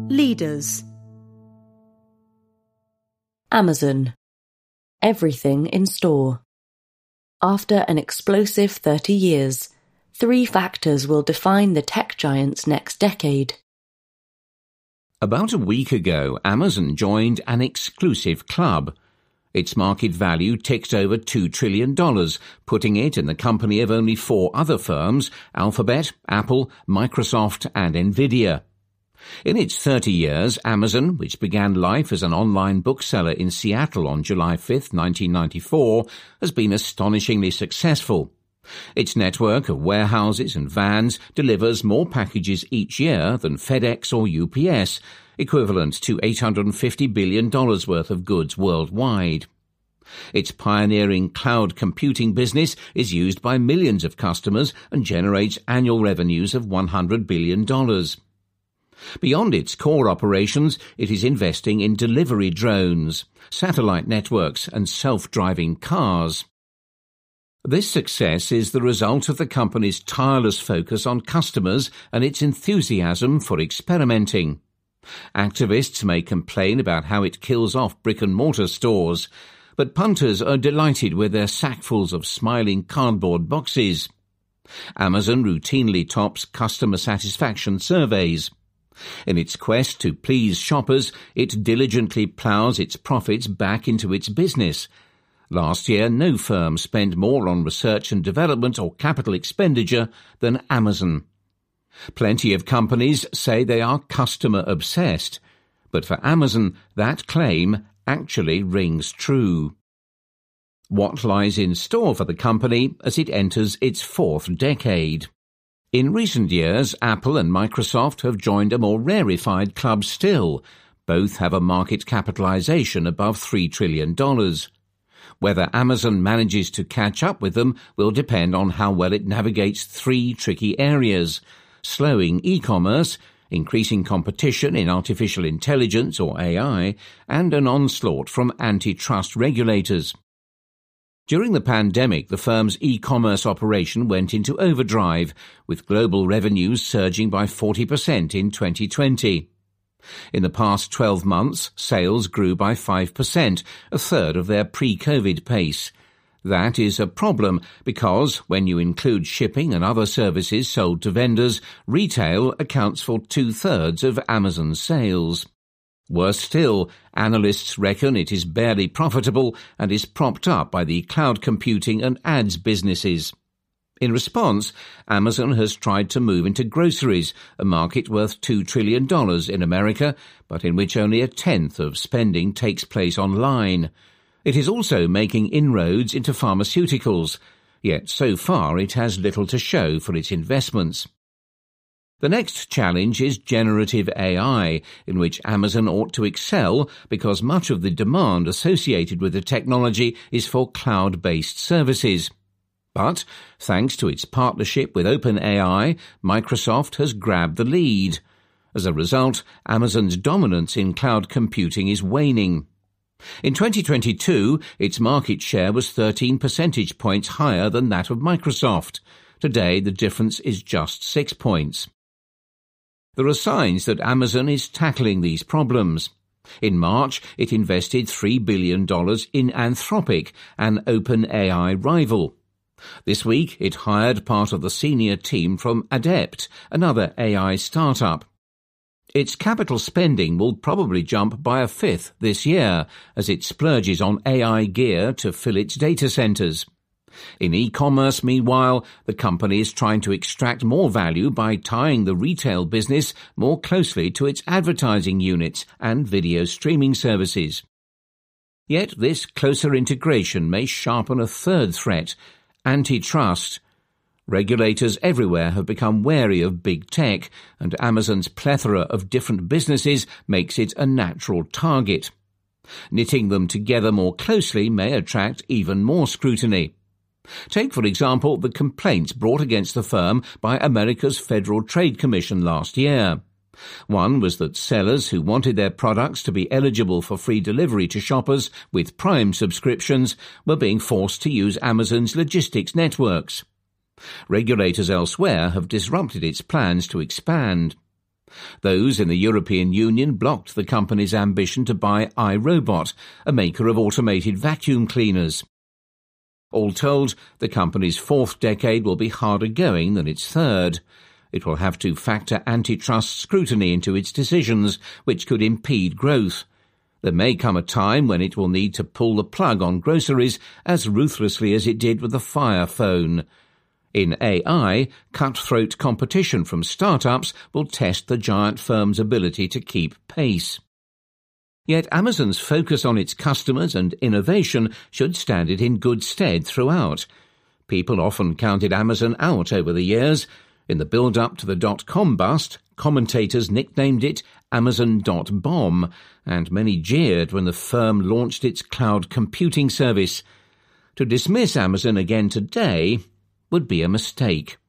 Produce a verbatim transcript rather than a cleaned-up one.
Leaders. Amazon. Everything in store. After an explosive thirty years, three factors will define the tech giant's next decade. About a week ago, Amazon joined an exclusive club. Its market value ticked over two trillion dollars, putting it in the company of only four other firms: Alphabet, Apple, Microsoft, and Nvidia. In its thirty years, Amazon, which began life as an online bookseller in Seattle on July fifth, nineteen ninety-four, has been astonishingly successful. Its network of warehouses and vans delivers more packages each year than FedEx or U P S, equivalent to eight hundred fifty billion dollars worth of goods worldwide. Its pioneering cloud computing business is used by millions of customers and generates annual revenues of one hundred billion dollars. Beyond its core operations, it is investing in delivery drones, satellite networks, and self-driving cars. This success is the result of the company's tireless focus on customers and its enthusiasm for experimenting. Activists may complain about how it kills off brick-and-mortar stores, but punters are delighted with their sackfuls of smiling cardboard boxes. Amazon routinely tops customer satisfaction surveys. In its quest to please shoppers, it diligently ploughs its profits back into its business. Last year, no firm spent more on research and development or capital expenditure than Amazon. Plenty of companies say they are customer-obsessed, but for Amazon, that claim actually rings true. What lies in store for the company as it enters its fourth decade? In recent years, Apple and Microsoft have joined a more rarefied club still. Both have a market capitalization above three trillion dollars. Whether Amazon manages to catch up with them will depend on how well it navigates three tricky areas: slowing e-commerce, increasing competition in artificial intelligence or A I, and an onslaught from antitrust regulators. During the pandemic, the firm's e-commerce operation went into overdrive, with global revenues surging by forty percent in twenty twenty. In the past twelve months, sales grew by five percent, a third of their pre-COVID pace. That is a problem because, when you include shipping and other services sold to vendors, retail accounts for two-thirds of Amazon's sales. Worse still, analysts reckon it is barely profitable and is propped up by the cloud computing and ads businesses. In response, Amazon has tried to move into groceries, a market worth two trillion dollars in America, but in which only a tenth of spending takes place online. It is also making inroads into pharmaceuticals, yet so far it has little to show for its investments. The next challenge is generative A I, in which Amazon ought to excel because much of the demand associated with the technology is for cloud-based services. But, thanks to its partnership with OpenAI, Microsoft has grabbed the lead. As a result, Amazon's dominance in cloud computing is waning. In twenty twenty-two, its market share was thirteen percentage points higher than that of Microsoft. Today, the difference is just six points. There are signs that Amazon is tackling these problems. In March, it invested three billion dollars in Anthropic, an OpenAI rival. This week, it hired part of the senior team from Adept, another A I startup. Its capital spending will probably jump by a fifth this year as it splurges on A I gear to fill its data centers. In e-commerce, meanwhile, the company is trying to extract more value by tying the retail business more closely to its advertising units and video streaming services. Yet this closer integration may sharpen a third threat: antitrust. Regulators everywhere have become wary of big tech, and Amazon's plethora of different businesses makes it a natural target. Knitting them together more closely may attract even more scrutiny. Take, for example, the complaints brought against the firm by America's Federal Trade Commission last year. One was that sellers who wanted their products to be eligible for free delivery to shoppers with Prime subscriptions were being forced to use Amazon's logistics networks. Regulators elsewhere have disrupted its plans to expand. Those in the European Union blocked the company's ambition to buy iRobot, a maker of automated vacuum cleaners. All told, the company's fourth decade will be harder going than its third. It will have to factor antitrust scrutiny into its decisions, which could impede growth. There may come a time when it will need to pull the plug on groceries as ruthlessly as it did with the Fire Phone. In A I, cutthroat competition from startups will test the giant firm's ability to keep pace. Yet Amazon's focus on its customers and innovation should stand it in good stead throughout. People often counted Amazon out over the years. In the build-up to the dot-com bust, commentators nicknamed it Amazon dot bomb, and many jeered when the firm launched its cloud computing service. To dismiss Amazon again today would be a mistake.